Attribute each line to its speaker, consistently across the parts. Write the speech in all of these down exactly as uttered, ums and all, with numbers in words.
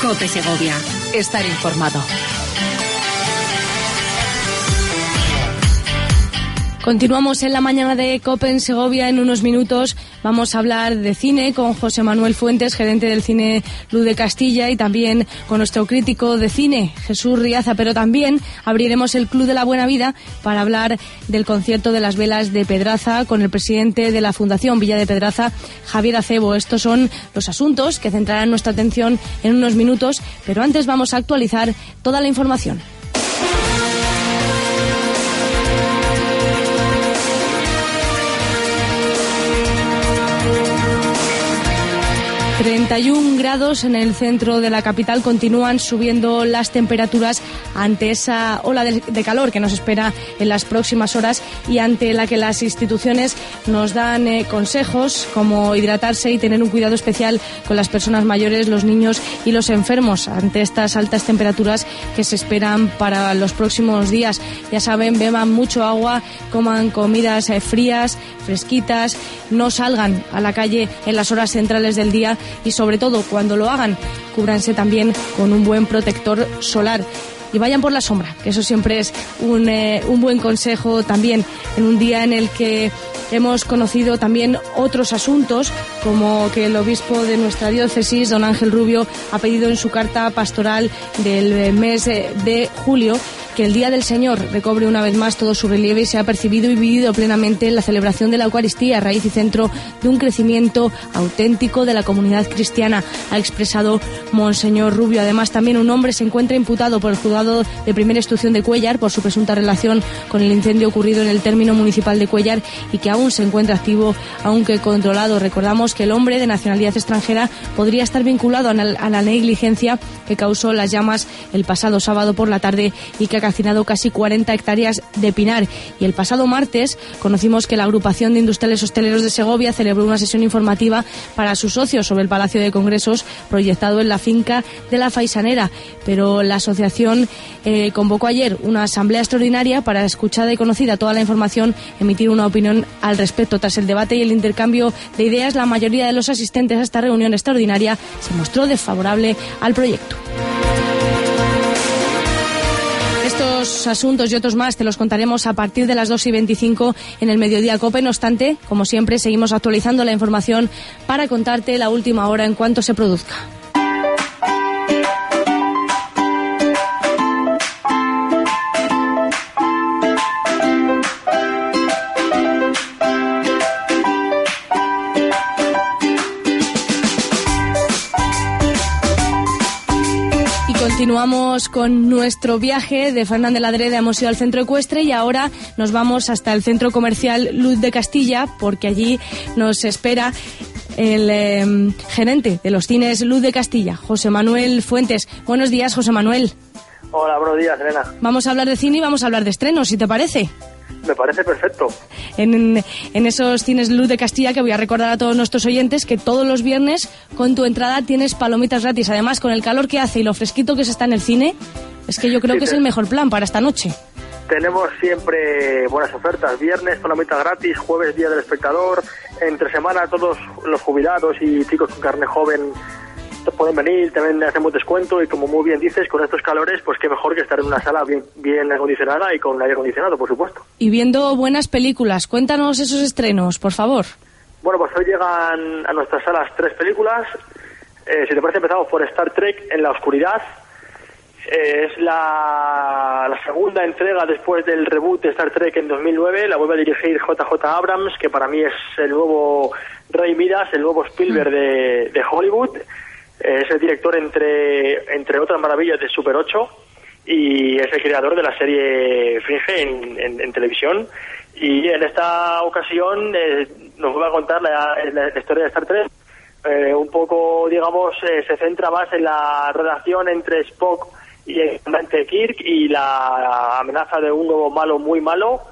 Speaker 1: COPE Segovia. Estar informado.
Speaker 2: Continuamos en la mañana de COPE en Segovia. En unos minutos vamos a hablar de cine con José Manuel Fuentes, gerente del Cine Luz de Castilla, y también con nuestro crítico de cine, Jesús Riaza. Pero también abriremos el Club de la Buena Vida para hablar del concierto de las velas de Pedraza con el presidente de la Fundación Villa de Pedraza, Javier Acebo. Estos son los asuntos que centrarán nuestra atención en unos minutos, pero antes vamos a actualizar toda la información. treinta y un grados en el centro de la capital. Continúan subiendo las temperaturas ante esa ola de, de calor que nos espera en las próximas horas y ante la que las instituciones nos dan eh, consejos como hidratarse y tener un cuidado especial con las personas mayores, los niños y los enfermos ante estas altas temperaturas que se esperan para los próximos días. Ya saben, beban mucho agua, coman comidas eh, frías, fresquitas, no salgan a la calle en las horas centrales del día y sobre todo cuando lo hagan, cúbranse también con un buen protector solar y vayan por la sombra, que eso siempre es un, eh, un buen consejo también en un día en el que hemos conocido también otros asuntos, como que el obispo de nuestra diócesis, don Ángel Rubio, ha pedido en su carta pastoral del mes de julio que el Día del Señor recobre una vez más todo su relieve y sea percibido y vivido plenamente en la celebración de la Eucaristía, raíz y centro de un crecimiento auténtico de la comunidad cristiana, ha expresado Monseñor Rubio. Además, también un hombre se encuentra imputado por el juzgado de primera instrucción de Cuéllar por su presunta relación con el incendio ocurrido en el término municipal de Cuéllar y que aún se encuentra activo, aunque controlado. Recordamos que el hombre de nacionalidad extranjera podría estar vinculado a la negligencia que causó las llamas el pasado sábado por la tarde y que ha calcinado casi cuarenta hectáreas de pinar. Y el pasado martes conocimos que la agrupación de industriales hosteleros de Segovia celebró una sesión informativa para sus socios sobre el Palacio de Congresos proyectado en la finca de la Faisanera. Pero la asociación eh, convocó ayer una asamblea extraordinaria para, escuchada y conocida toda la información, emitir una opinión al respecto. Tras el debate y el intercambio de ideas, la mayoría de los asistentes a esta reunión extraordinaria se mostró desfavorable al proyecto. Estos asuntos y otros más te los contaremos a partir de las dos y veinticinco en el Mediodía COPE. No obstante, como siempre, seguimos actualizando la información para contarte la última hora en cuanto se produzca. Continuamos con nuestro viaje de Fernández Ladreda. Hemos ido al centro ecuestre y ahora nos vamos hasta el centro comercial Luz de Castilla, porque allí nos espera el eh, gerente de los cines Luz de Castilla, José Manuel Fuentes. Buenos días, José Manuel.
Speaker 3: Hola, buenos días, Elena.
Speaker 2: Vamos a hablar de cine y vamos a hablar de estrenos, si te parece.
Speaker 3: Me parece perfecto.
Speaker 2: En, en esos cines Luz de Castilla, que voy a recordar a todos nuestros oyentes que todos los viernes con tu entrada tienes palomitas gratis. Además, con el calor que hace y lo fresquito que se está en el cine, es que yo creo sí, que te... es el mejor plan para esta noche.
Speaker 3: Tenemos siempre buenas ofertas. Viernes palomitas gratis, jueves Día del Espectador, entre semana todos los jubilados y chicos con carne joven pueden venir, también hacemos descuento y como muy bien dices, con estos calores, pues qué mejor que estar en una sala bien, bien acondicionada y con aire acondicionado, por supuesto.
Speaker 2: Y viendo buenas películas, cuéntanos esos estrenos, por favor.
Speaker 3: Bueno, pues hoy llegan a nuestras salas tres películas. Eh, si te parece, empezamos por Star Trek en la oscuridad. Eh, es la, la segunda entrega después del reboot de Star Trek en dos mil nueve. La vuelve a dirigir J J Abrams, que para mí es el nuevo Ray Midas, el nuevo Spielberg de, de Hollywood. Es el director, entre entre otras maravillas, de Super ocho y es el creador de la serie Fringe en, en, en televisión. Y en esta ocasión eh, nos va a contar la, la, la historia de Star Trek. Eh, un poco, digamos, eh, se centra más en la relación entre Spock y el comandante Kirk y la amenaza de un nuevo malo muy malo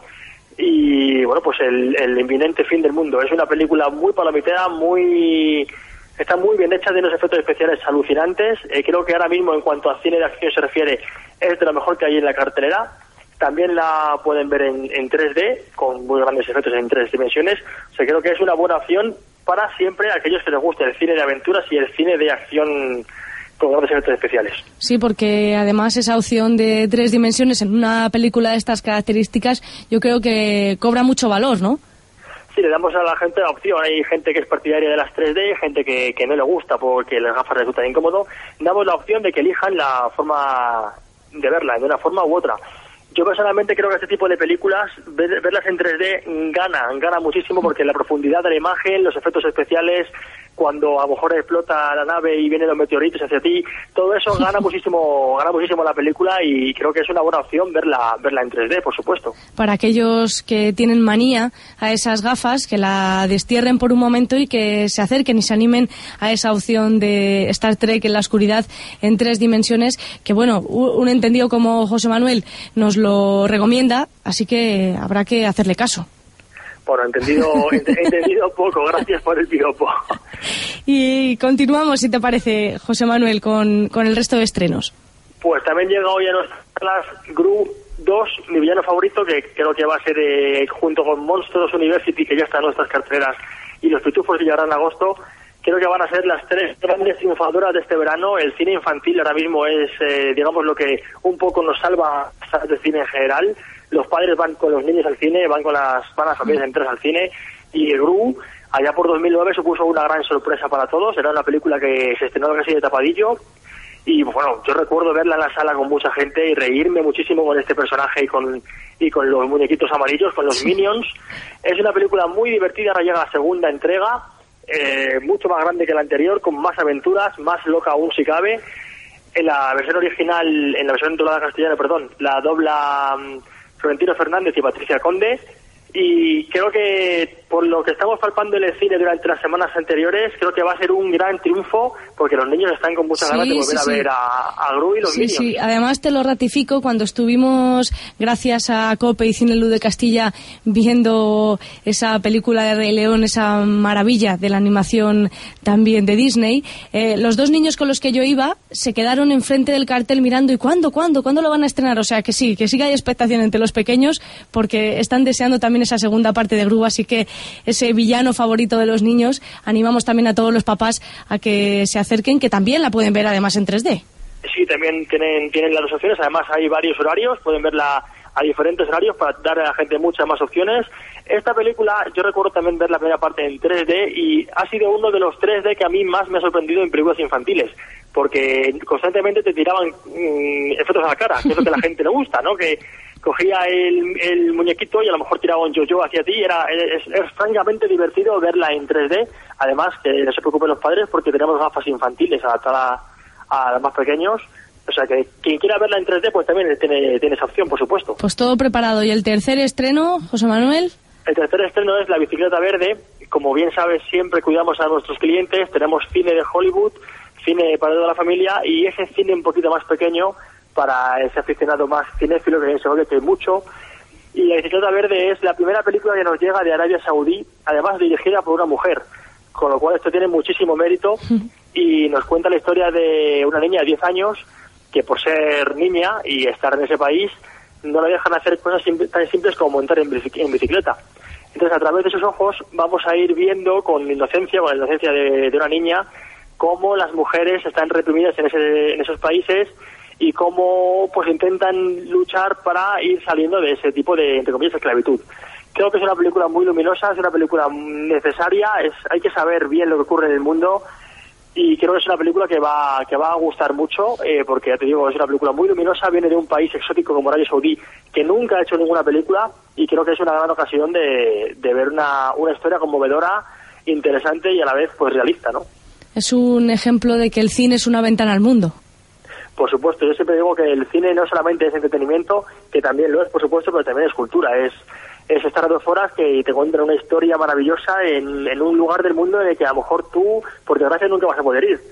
Speaker 3: y, bueno, pues el, el inminente fin del mundo. Es una película muy palomitera, muy... Está muy bien hecha, de unos efectos especiales alucinantes. Eh, creo que ahora mismo, en cuanto a cine de acción se refiere, es de lo mejor que hay en la cartelera. También la pueden ver en, en tres D, con muy grandes efectos en tres dimensiones. O sea, creo que es una buena opción para siempre aquellos que les guste el cine de aventuras y el cine de acción con grandes efectos especiales.
Speaker 2: Sí, porque además esa opción de tres dimensiones en una película de estas características yo creo que cobra mucho valor, ¿no?
Speaker 3: Sí, le damos a la gente la opción. Hay gente que es partidaria de las tres D, gente que, que no le gusta porque las gafas resultan incómodo. Damos la opción de que elijan la forma de verla, de una forma u otra. Yo personalmente creo que este tipo de películas, ver, verlas en tres D, gana, gana muchísimo porque la profundidad de la imagen, los efectos especiales, cuando a lo mejor explota la nave y vienen los meteoritos hacia ti, todo eso gana muchísimo, gana muchísimo la película y creo que es una buena opción verla, verla en tres D, por supuesto.
Speaker 2: Para aquellos que tienen manía a esas gafas, que la destierren por un momento y que se acerquen y se animen a esa opción de Star Trek en la oscuridad en tres dimensiones, que bueno, un entendido como José Manuel nos lo recomienda, así que habrá que hacerle caso.
Speaker 3: Bueno, entendido, ent- entendido poco, gracias por el piropo.
Speaker 2: Y continuamos, si te parece, José Manuel, con, con el resto de estrenos.
Speaker 3: Pues también llega hoy a nuestras salas Gru dos, mi villano favorito, que creo que va a ser eh, junto con Monsters University, que ya está en nuestras carteleras, y Los Pitufos, que llegarán en agosto. Creo que van a ser las tres grandes triunfadoras de este verano. El cine infantil ahora mismo es, eh, digamos, lo que un poco nos salva del cine en general. Los padres van con los niños al cine, van con las, van las familias enteras al cine, y el Gru, allá por dos mil nueve, supuso una gran sorpresa para todos. Era una película que se estrenó casi de tapadillo, y bueno, yo recuerdo verla en la sala con mucha gente y reírme muchísimo con este personaje y con, y con los muñequitos amarillos, con los Minions. Es una película muy divertida, ahora llega la segunda entrega, eh, mucho más grande que la anterior, con más aventuras, más loca aún si cabe. En la versión original, en la versión doblada castellana, perdón, la dobla um, Florentino Fernández y Patricia Conde, y creo que por lo que estamos palpando en el cine durante las semanas anteriores, creo que va a ser un gran triunfo porque los niños están con muchas sí, ganas de volver sí, a ver sí. a, a Gru y los
Speaker 2: sí,
Speaker 3: Minions.
Speaker 2: Sí, además te lo ratifico, cuando estuvimos, gracias a COPE y Cine Luz de Castilla, viendo esa película de Rey León, esa maravilla de la animación también de Disney, eh, los dos niños con los que yo iba se quedaron enfrente del cartel mirando, ¿y cuándo, cuándo, cuándo lo van a estrenar? O sea que sí, que sí que hay expectación entre los pequeños porque están deseando también esa segunda parte de Gru, así que ese villano favorito de los niños, animamos también a todos los papás a que se acerquen, que también la pueden ver además en tres D.
Speaker 3: Sí, también tienen, tienen las dos opciones, además hay varios horarios, pueden verla a diferentes horarios para dar a la gente muchas más opciones. Esta película, yo recuerdo también ver la primera parte en tres D y ha sido uno de los tres D que a mí más me ha sorprendido en películas infantiles, porque constantemente te tiraban mmm, efectos a la cara, que es lo que a la gente le gusta, ¿no? Que cogía el, el muñequito y a lo mejor tiraba un yo-yo hacia ti. Era es, es francamente divertido verla en tres D. Además, que no se preocupen los padres porque tenemos gafas infantiles adaptadas a, a los más pequeños. O sea, que quien quiera verla en tres D, pues también tiene, tiene esa opción, por supuesto.
Speaker 2: Pues todo preparado. ¿Y el tercer estreno, José Manuel?
Speaker 3: El tercer estreno es La Bicicleta Verde. Como bien sabes, siempre cuidamos a nuestros clientes. Tenemos cine de Hollywood, cine para toda la familia y ese cine un poquito más pequeño para ese aficionado más cinéfilo que se ve que hay mucho. Y La Bicicleta Verde es la primera película que nos llega de Arabia Saudí, además dirigida por una mujer, con lo cual esto tiene muchísimo mérito y nos cuenta la historia de una niña de diez años que por ser niña y estar en ese país no le dejan hacer cosas tan simples como montar en bicicleta. Entonces, a través de sus ojos vamos a ir viendo con inocencia, con la inocencia de, de una niña, cómo las mujeres están reprimidas en, ese, en esos países y cómo pues intentan luchar para ir saliendo de ese tipo de, entre comillas, esclavitud. Creo que es una película muy luminosa, es una película necesaria, es, hay que saber bien lo que ocurre en el mundo y creo que es una película que va que va a gustar mucho, eh, porque ya te digo, es una película muy luminosa, viene de un país exótico como Arabia Saudí, que nunca ha hecho ninguna película y creo que es una gran ocasión de, de ver una, una historia conmovedora, interesante y a la vez pues realista, ¿no?
Speaker 2: Es un ejemplo de que el cine es una ventana al mundo.
Speaker 3: Por supuesto, yo siempre digo que el cine no solamente es entretenimiento, que también lo es, por supuesto, pero también es cultura, es es estar a dos horas que te cuentan una historia maravillosa en, en un lugar del mundo en el que a lo mejor tú, por desgracia, nunca vas a poder ir.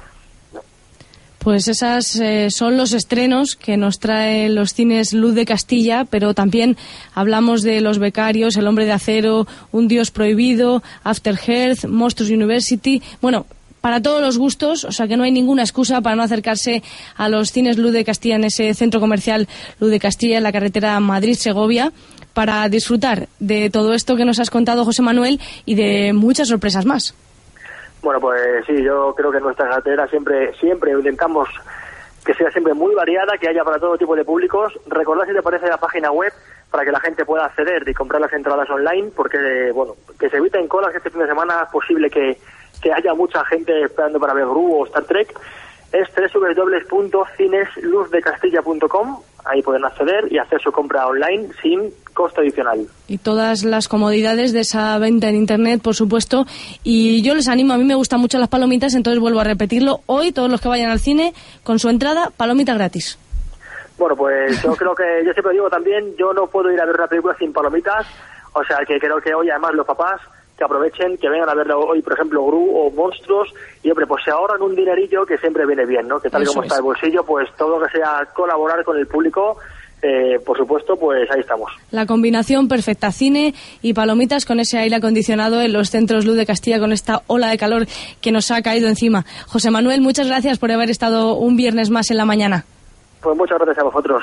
Speaker 2: Pues esas eh, son los estrenos que nos traen los cines Luz de Castilla, pero también hablamos de Los Becarios, El Hombre de Acero, Un Dios Prohibido, After Earth, Monsters University. Bueno, para todos los gustos, o sea que no hay ninguna excusa para no acercarse a los cines Luz de Castilla en ese centro comercial Luz de Castilla en la carretera Madrid-Segovia para disfrutar de todo esto que nos has contado, José Manuel, y de muchas sorpresas más.
Speaker 3: Bueno, pues sí, yo creo que nuestra cartera siempre, siempre intentamos que sea siempre muy variada, que haya para todo tipo de públicos. Recordad, si te parece, la página web para que la gente pueda acceder y comprar las entradas online, porque, bueno, que se eviten colas, que este fin de semana es posible que, que haya mucha gente esperando para ver Gru o Star Trek. Es doble u doble u doble u punto cines luz de castilla punto com. Ahí pueden acceder y hacer su compra online sin coste adicional.
Speaker 2: Y todas las comodidades de esa venta en Internet, por supuesto. Y yo les animo, a mí me gustan mucho las palomitas, entonces vuelvo a repetirlo. Hoy, todos los que vayan al cine, con su entrada, palomita gratis.
Speaker 3: Bueno, pues yo creo que, yo siempre digo también, yo no puedo ir a ver una película sin palomitas. O sea, que creo que hoy, además, los papás que aprovechen, que vengan a ver hoy, por ejemplo, Gru o Monstruos, y hombre, pues se ahorran un dinerillo que siempre viene bien, ¿no? Que tal y como está el bolsillo, pues todo lo que sea colaborar con el público, eh, por supuesto, pues ahí estamos.
Speaker 2: La combinación perfecta, cine y palomitas con ese aire acondicionado en los centros Luz de Castilla, con esta ola de calor que nos ha caído encima. José Manuel, muchas gracias por haber estado un viernes más en la mañana.
Speaker 3: Pues muchas gracias a vosotros.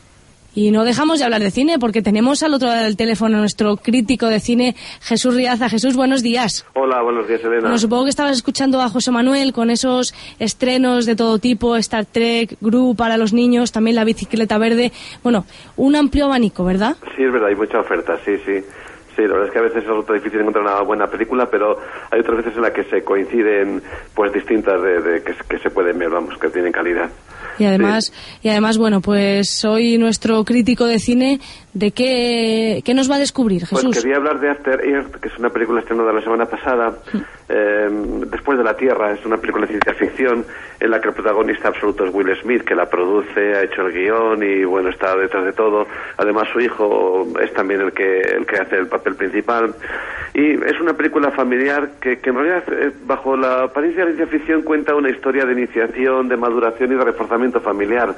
Speaker 2: Y no dejamos de hablar de cine, porque tenemos al otro lado del teléfono a nuestro crítico de cine, Jesús Riaza. Jesús, buenos días.
Speaker 4: Hola, buenos días, Elena.
Speaker 2: Bueno, supongo que estabas escuchando a José Manuel con esos estrenos de todo tipo, Star Trek, Gru para los niños, también La bicicleta verde. Bueno, un amplio abanico, ¿verdad?
Speaker 4: Sí, es verdad, hay mucha oferta, sí, sí. Sí, la verdad es que a veces es difícil encontrar una buena película, pero hay otras veces en las que se coinciden pues distintas de, de que, que se pueden ver, vamos, que tienen calidad.
Speaker 2: Y además, sí. y además, bueno, pues hoy nuestro crítico de cine, ¿de qué, qué nos va a descubrir, Jesús?
Speaker 4: Pues quería hablar de After Earth, que es una película estrenada la semana pasada, mm. eh, Después de la Tierra. Es una película de ciencia ficción en la que el protagonista absoluto es Will Smith, que la produce, ha hecho el guión y, bueno, está detrás de todo. Además, su hijo es también el que el que hace el papel principal. Y es una película familiar que, que en realidad, eh, bajo la apariencia de ciencia ficción, cuenta una historia de iniciación, de maduración y de reforzamiento familiar.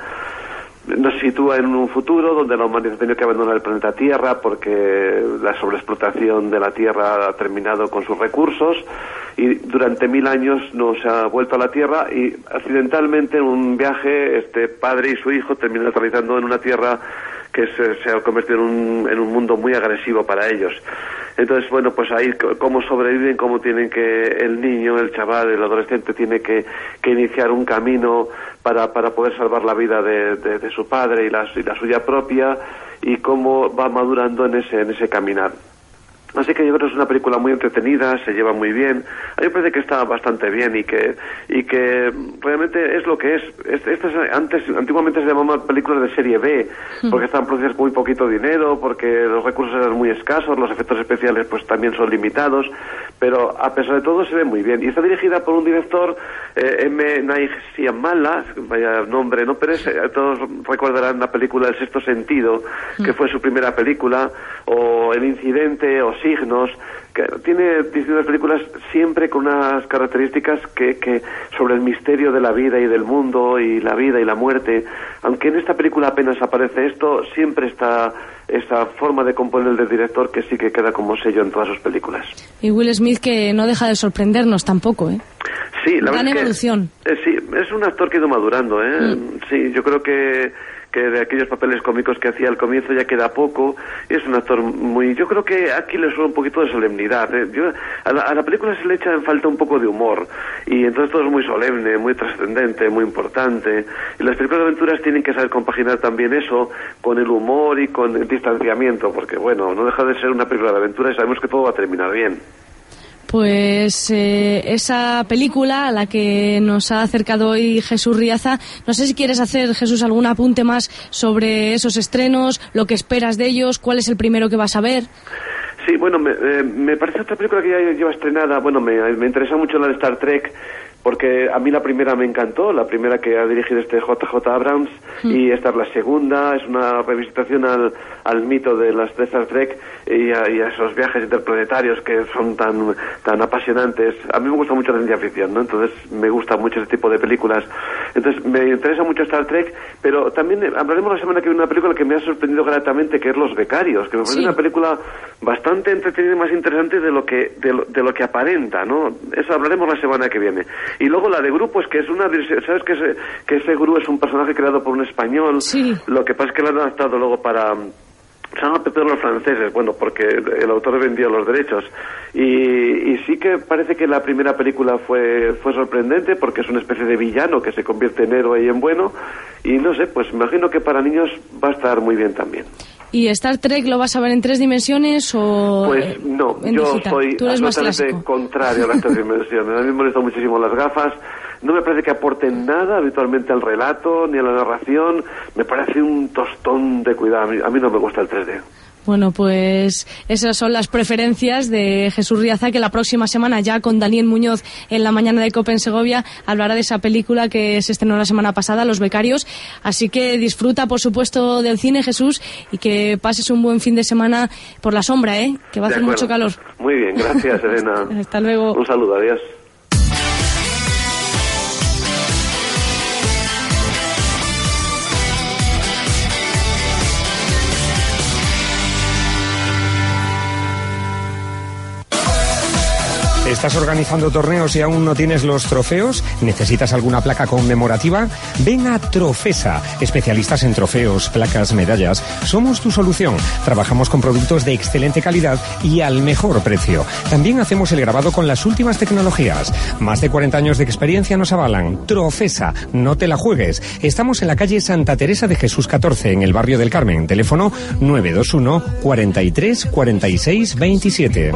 Speaker 4: Nos sitúa en un futuro donde la humanidad ha tenido que abandonar el planeta Tierra porque la sobreexplotación de la Tierra ha terminado con sus recursos, y durante mil años no se ha vuelto a la Tierra, y accidentalmente en un viaje este padre y su hijo terminan aterrizando en una Tierra que se, se ha convertido en un, en un mundo muy agresivo para ellos. Entonces, bueno, pues ahí cómo sobreviven, cómo tienen que el niño, el chaval, el adolescente tiene que, que iniciar un camino para, para poder salvar la vida de, de, de su padre y la, y la suya propia, y cómo va madurando en ese, en ese caminar. Así que yo creo que es una película muy entretenida, se lleva muy bien. A mí me parece que está bastante bien y que y que realmente es lo que es. Estas antes antiguamente se llamaban películas de serie B, porque estaban producidas con muy poquito dinero, porque los recursos eran muy escasos, los efectos especiales pues también son limitados, pero a pesar de todo se ve muy bien. Y está dirigida por un director, eh, M. Night Shyamalan, vaya nombre, ¿no? Pero es, eh, todos recordarán la película El sexto sentido, que fue su primera película, o El incidente, o Signos, que tiene distintas películas siempre con unas características que, que sobre el misterio de la vida y del mundo y la vida y la muerte. Aunque en esta película apenas aparece esto, siempre está esa forma de componer del director que sí que queda como sello en todas sus películas.
Speaker 2: Y Will Smith, que no deja de sorprendernos tampoco, ¿eh?
Speaker 4: Sí, la
Speaker 2: verdad es que
Speaker 4: evolución. Eh, sí, es un actor que ha ido madurando, ¿eh? Mm. Sí, yo creo que que de aquellos papeles cómicos que hacía al comienzo ya queda poco. Es un actor muy... Yo creo que aquí le suena un poquito de solemnidad, ¿eh? Yo, a, la, a la película se le echa en falta un poco de humor, y entonces todo es muy solemne, muy trascendente, muy importante. Y las películas de aventuras tienen que saber compaginar también eso con el humor y con el distanciamiento, porque, bueno, no deja de ser una película de aventuras y sabemos que todo va a terminar bien.
Speaker 2: Pues eh, esa película a la que nos ha acercado hoy Jesús Riaza, no sé si quieres hacer, Jesús, algún apunte más sobre esos estrenos, lo que esperas de ellos, cuál es el primero que vas a ver.
Speaker 4: Sí, bueno, me, eh, me parece otra película que ya lleva estrenada. Bueno, me, me interesa mucho la de Star Trek, porque a mí la primera me encantó, la primera que ha dirigido este J J Abrams, mm. y esta es la segunda, es una revisitación al, al mito de las de Star Trek y a, y a esos viajes interplanetarios que son tan tan apasionantes. A mí me gusta mucho la ciencia ficción, ¿no? Entonces me gusta mucho ese tipo de películas. Entonces me interesa mucho Star Trek, pero también hablaremos la semana que viene de una película que me ha sorprendido gratamente, que es Los Becarios, que me parece sí. una película bastante entretenida y más interesante de lo que de lo, de lo que aparenta, ¿no? Eso hablaremos la semana que viene. Y luego la de Gru, pues que es una... ¿Sabes que ese, que ese Gru es un personaje creado por un español?
Speaker 2: Sí.
Speaker 4: Lo que pasa es que lo han adaptado luego para... se llama Pepe de los franceses, bueno, porque el autor vendió los derechos. Y, y sí que parece que la primera película fue fue sorprendente, porque es una especie de villano que se convierte en héroe y en bueno. Y no sé, pues imagino que para niños va a estar muy bien también.
Speaker 2: ¿Y Star Trek lo vas a ver en tres dimensiones o
Speaker 4: Pues no,
Speaker 2: en
Speaker 4: yo
Speaker 2: digital?
Speaker 4: soy
Speaker 2: Tú eres más
Speaker 4: absolutamente contrario a las tres dimensiones. A mí me molestan muchísimo las gafas. No me parece que aporten nada habitualmente al relato ni a la narración. Me parece un tostón de cuidado. A mí, a mí no me gusta el tres D.
Speaker 2: Bueno, pues esas son las preferencias de Jesús Riaza, que la próxima semana, ya con Daniel Muñoz en la mañana de COPE en Segovia, hablará de esa película que se estrenó la semana pasada, Los Becarios. Así que disfruta, por supuesto, del cine, Jesús, y que pases un buen fin de semana por la sombra, ¿eh? Que va a hacer mucho calor.
Speaker 4: Muy bien, gracias, Elena.
Speaker 2: Hasta luego.
Speaker 4: Un saludo, adiós.
Speaker 5: ¿Estás organizando torneos y aún no tienes los trofeos? ¿Necesitas alguna placa conmemorativa? Ven a Trofesa, especialistas en trofeos, placas, medallas. Somos tu solución. Trabajamos con productos de excelente calidad y al mejor precio. También hacemos el grabado con las últimas tecnologías. Más de cuarenta años de experiencia nos avalan. Trofesa, no te la juegues. Estamos en la calle Santa Teresa de Jesús catorce, en el barrio del Carmen. Teléfono nueve dos uno, cuarenta y tres, cuarenta y seis, veintisiete.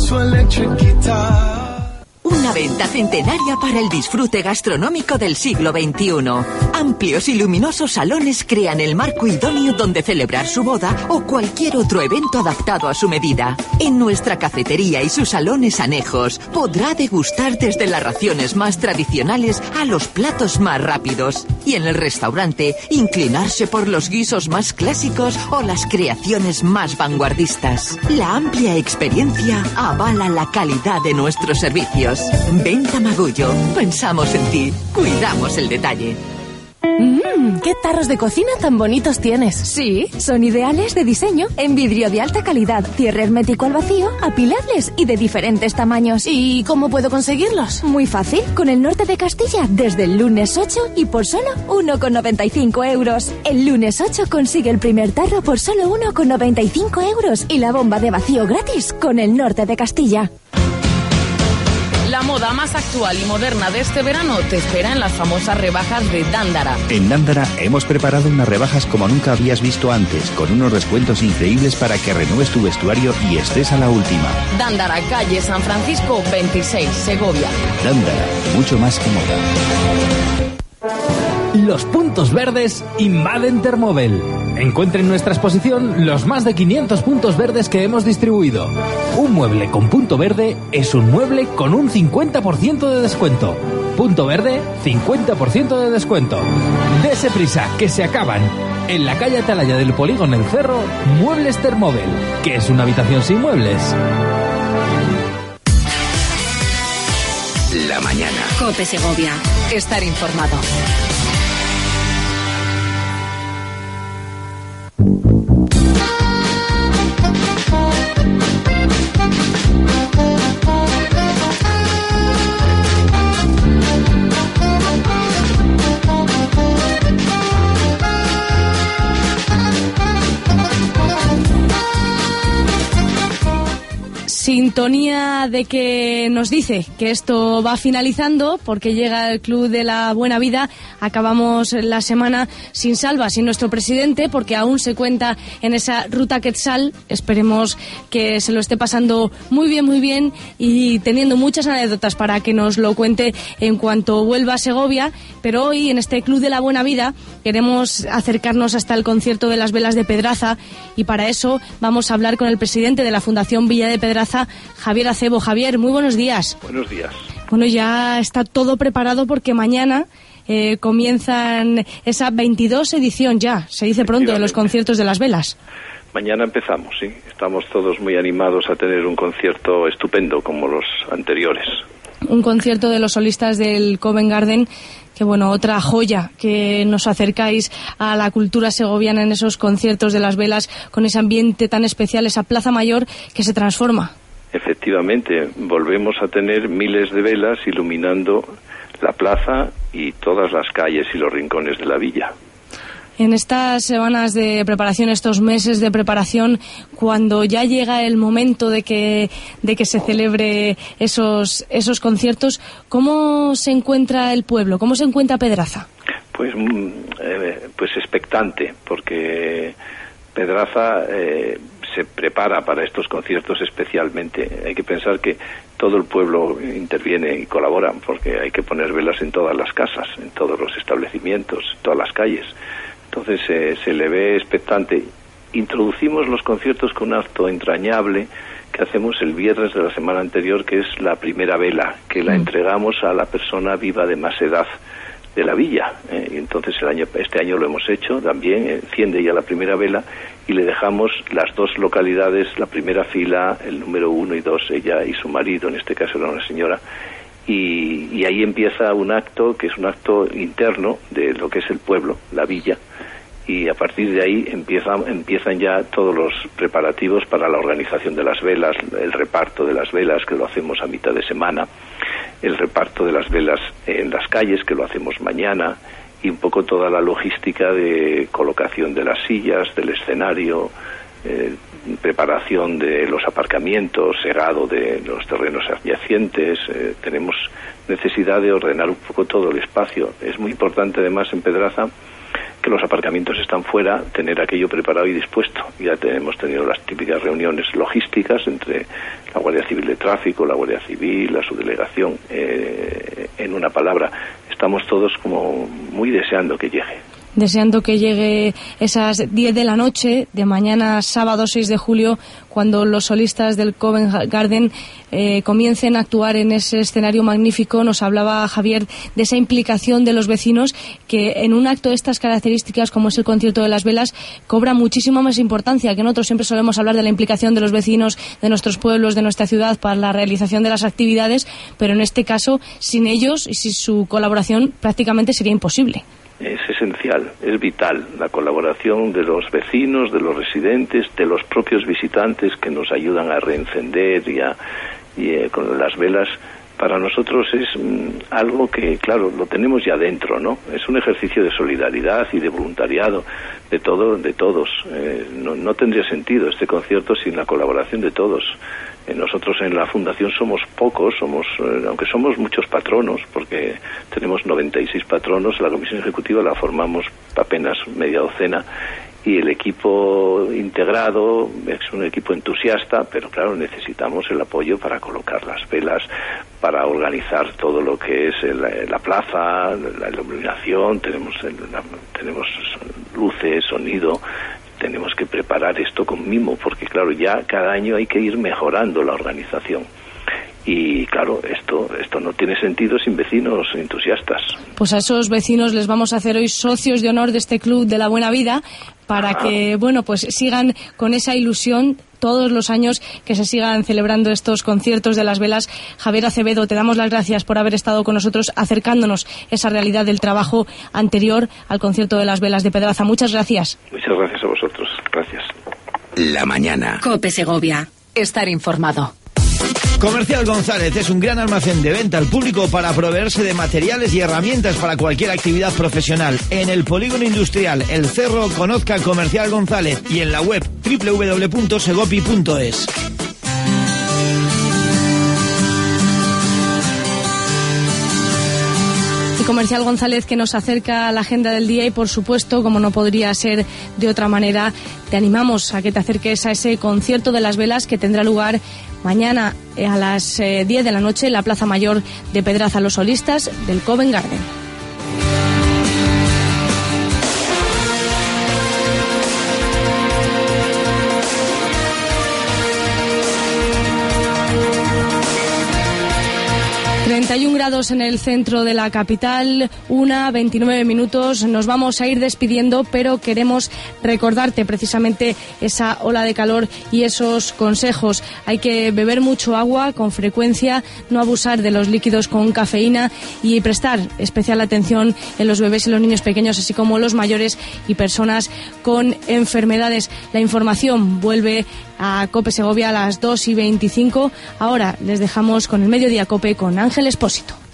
Speaker 6: Una venta centenaria para el disfrute gastronómico del siglo veintiuno. Amplios y luminosos salones crean el marco idóneo donde celebrar su boda o cualquier otro evento adaptado a su medida. En nuestra cafetería y sus salones anejos podrá degustar desde las raciones más tradicionales a los platos más rápidos. Y en el restaurante, inclinarse por los guisos más clásicos o las creaciones más vanguardistas. La amplia experiencia avala la calidad de nuestros servicios. Venta Magullo. Pensamos en ti. Cuidamos el detalle.
Speaker 7: Mmm, ¿qué tarros de cocina tan bonitos tienes?
Speaker 8: Sí, son ideales de diseño, en vidrio de alta calidad, cierre hermético al vacío, apilables y de diferentes tamaños.
Speaker 7: ¿Y cómo puedo conseguirlos?
Speaker 8: Muy fácil, con el Norte de Castilla desde el lunes ocho y por solo uno con noventa y cinco euros. El lunes ocho consigue el primer tarro por solo uno con noventa y cinco euros y la bomba de vacío gratis con el Norte de Castilla.
Speaker 1: La moda más actual y moderna de este verano te espera en las famosas rebajas de Dándara.
Speaker 9: En Dándara hemos preparado unas rebajas como nunca habías visto antes, con unos descuentos increíbles para que renueves tu vestuario y estés a la última.
Speaker 1: Dándara, calle San Francisco veintiséis, Segovia.
Speaker 9: Dándara, mucho más que moda.
Speaker 10: Los puntos verdes invaden Termóvel. Encuentre en nuestra exposición los más de quinientos puntos verdes que hemos distribuido. Un mueble con punto verde es un mueble con un cincuenta por ciento de descuento. Punto verde, cincuenta por ciento de descuento. Dese prisa, que se acaban. En la calle Atalaya del Polígono El Cerro, Muebles Termóvel, que es una habitación sin muebles.
Speaker 6: La mañana.
Speaker 1: COPE Segovia. Estar informado.
Speaker 2: Sintonía de que nos dice que esto va finalizando porque llega el Club de la Buena Vida. Acabamos la semana sin Salva, sin nuestro presidente, porque aún se cuenta en esa ruta Quetzal. Esperemos que se lo esté pasando muy bien, muy bien y teniendo muchas anécdotas para que nos lo cuente en cuanto vuelva a Segovia. Pero hoy en este Club de la Buena Vida queremos acercarnos hasta el concierto de las velas de Pedraza y para eso vamos a hablar con el presidente de la Fundación Villa de Pedraza, Javier Acebo. Javier, muy buenos días.
Speaker 4: Buenos días.
Speaker 2: Bueno, ya está todo preparado porque mañana eh, comienzan esa veintidós edición ya, se dice pronto, de los conciertos de las velas.
Speaker 11: Mañana empezamos, sí. Estamos todos muy animados a tener un concierto estupendo como los anteriores.
Speaker 2: Un concierto de los solistas del Covent Garden, que bueno, otra joya que nos acercáis a la cultura segoviana en esos conciertos de las velas, con ese ambiente tan especial, esa plaza mayor que se transforma.
Speaker 11: Efectivamente, volvemos a tener miles de velas iluminando la plaza y todas las calles y los rincones de la villa.
Speaker 2: En estas semanas de preparación, estos meses de preparación, cuando ya llega el momento de que de que se celebre esos esos conciertos, ¿cómo se encuentra el pueblo? ¿Cómo se encuentra Pedraza?
Speaker 11: Pues, eh, pues expectante, porque Pedraza eh, se prepara para estos conciertos especialmente. Hay que pensar que todo el pueblo interviene y colabora, porque hay que poner velas en todas las casas, en todos los establecimientos, en todas las calles. Entonces eh, se le ve expectante. Introducimos los conciertos con un acto entrañable que hacemos el viernes de la semana anterior, que es la primera vela, que la entregamos a la persona viva de más edad de la villa. Eh, y entonces el año, este año lo hemos hecho también, enciende ya la primera vela y le dejamos las dos localidades, la primera fila, el número uno y dos, ella y su marido, en este caso era una señora, y, y ahí empieza un acto que es un acto interno de lo que es el pueblo, la villa, y a partir de ahí empiezan, empiezan ya todos los preparativos para la organización de las velas, el reparto de las velas, que lo hacemos a mitad de semana, el reparto de las velas en las calles, que lo hacemos mañana, y un poco toda la logística de colocación de las sillas, del escenario, eh, preparación de los aparcamientos, segado de los terrenos adyacentes. Eh, tenemos necesidad de ordenar un poco todo el espacio. Es muy importante además en Pedraza que los aparcamientos están fuera, tener aquello preparado y dispuesto. Ya hemos tenido las típicas reuniones logísticas entre la Guardia Civil de Tráfico, la Guardia Civil, la subdelegación. Eh, en una palabra, estamos todos como muy deseando que llegue.
Speaker 2: Deseando que llegue esas diez de la noche de mañana, sábado seis de julio, cuando los solistas del Covent Garden eh, comiencen a actuar en ese escenario magnífico. Nos hablaba Javier de esa implicación de los vecinos, que en un acto de estas características, como es el concierto de las velas, cobra muchísima más importancia, que nosotros siempre solemos hablar de la implicación de los vecinos de nuestros pueblos, de nuestra ciudad, para la realización de las actividades, pero en este caso, sin ellos y sin su colaboración, prácticamente sería imposible.
Speaker 11: Es esencial, es vital la colaboración de los vecinos, de los residentes, de los propios visitantes que nos ayudan a reencender y, a, y eh, con las velas. Para nosotros es mm, algo que, claro, lo tenemos ya dentro, ¿no? Es un ejercicio de solidaridad y de voluntariado de todo, de todos. Eh, no, no tendría sentido este concierto sin la colaboración de todos. Eh, nosotros en la Fundación somos pocos, somos, eh, aunque somos muchos patronos, porque tenemos noventa y seis patronos, la Comisión Ejecutiva la formamos apenas media docena, y el equipo integrado es un equipo entusiasta, pero claro, necesitamos el apoyo para colocar las velas, para organizar todo lo que es el, la plaza, la iluminación, tenemos, el, la, tenemos luces, sonido. Tenemos que preparar esto con mimo, porque claro, ya cada año hay que ir mejorando la organización. Y claro, esto esto no tiene sentido sin vecinos entusiastas.
Speaker 2: Pues a esos vecinos les vamos a hacer hoy socios de honor de este Club de la Buena Vida, para que, bueno, pues sigan con esa ilusión todos los años, que se sigan celebrando estos conciertos de las velas. Javier Acevedo, te damos las gracias por haber estado con nosotros acercándonos esa realidad del trabajo anterior al concierto de las velas de Pedraza. Muchas gracias.
Speaker 11: Muchas gracias a vosotros. Gracias.
Speaker 9: La mañana.
Speaker 6: COPE Segovia. Estar informado.
Speaker 12: Comercial González es un gran almacén de venta al público para proveerse de materiales y herramientas para cualquier actividad profesional. En el Polígono Industrial El Cerro, conozca Comercial González, y en la web doble u doble u doble u punto segopi punto es.
Speaker 2: Comercial González, que nos acerca a la agenda del día, y por supuesto, como no podría ser de otra manera, te animamos a que te acerques a ese concierto de las velas que tendrá lugar mañana a las diez de la noche en la Plaza Mayor de Pedraza, los solistas del Covent Garden. treinta y un grados en el centro de la capital, una veintinueve minutos. Nos vamos a ir despidiendo, pero queremos recordarte precisamente esa ola de calor y esos consejos. Hay que beber mucho agua con frecuencia, no abusar de los líquidos con cafeína y prestar especial atención en los bebés y los niños pequeños, así como los mayores y personas con enfermedades. La información vuelve a COPE Segovia a las dos y veinticinco. Ahora les dejamos con el Mediodía COPE con Ángel Expósito.